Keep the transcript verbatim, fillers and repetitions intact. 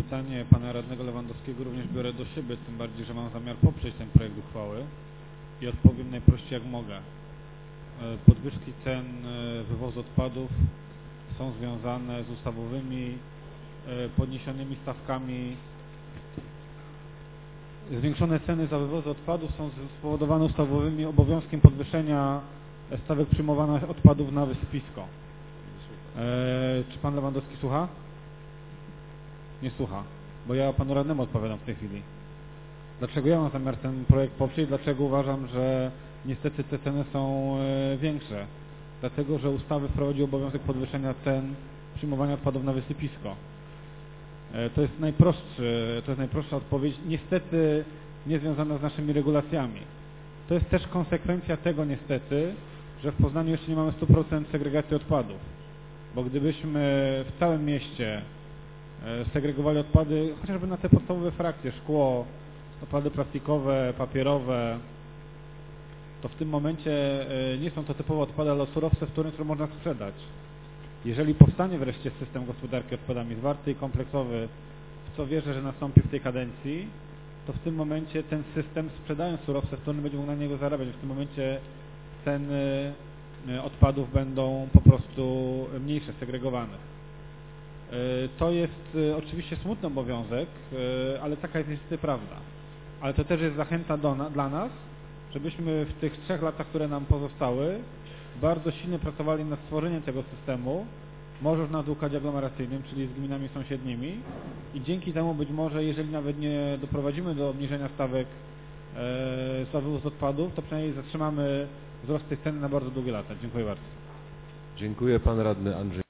pytanie pana radnego Lewandowskiego również biorę do siebie, tym bardziej, że mam zamiar poprzeć ten projekt uchwały i odpowiem najprościej jak mogę. Podwyżki cen wywozu odpadów są związane z ustawowymi podniesionymi stawkami. Zwiększone ceny za wywóz odpadów są spowodowane ustawowymi obowiązkiem podwyższenia stawek przyjmowania odpadów na wysypisko. Eee, czy pan Lewandowski słucha? Nie słucha, bo ja panu radnemu odpowiadam w tej chwili. Dlaczego ja mam zamiar ten projekt poprzeć? Dlaczego uważam, że niestety te ceny są e, większe? Dlatego, że ustawy wprowadzi obowiązek podwyższenia cen przyjmowania odpadów na wysypisko. E, to jest najprostszy, to jest najprostsza odpowiedź, niestety nie związana z naszymi regulacjami. To jest też konsekwencja tego niestety, że w Poznaniu jeszcze nie mamy stu procent segregacji odpadów. Bo gdybyśmy w całym mieście segregowali odpady, chociażby na te podstawowe frakcje, szkło, odpady plastikowe, papierowe, to w tym momencie nie są to typowe odpady, ale surowce wtórne, które można sprzedać. Jeżeli powstanie wreszcie system gospodarki odpadami zwarty i kompleksowy, w co wierzę, że nastąpi w tej kadencji, to w tym momencie ten system, sprzedając surowce wtórne, będzie mógł na niego zarabiać. W tym momencie ceny odpadów będą po prostu mniejsze, segregowane. To jest oczywiście smutny obowiązek, ale taka jest niestety prawda. Ale to też jest zachęta do na, dla nas, żebyśmy w tych trzech latach, które nam pozostały, bardzo silnie pracowali nad stworzeniem tego systemu, może już na układzie aglomeracyjnym, czyli z gminami sąsiednimi i dzięki temu być może, jeżeli nawet nie doprowadzimy do obniżenia stawek e, za wywóz odpadów, to przynajmniej zatrzymamy wzrost tych cen na bardzo długie lata. Dziękuję bardzo. Dziękuję. Pan radny Andrzej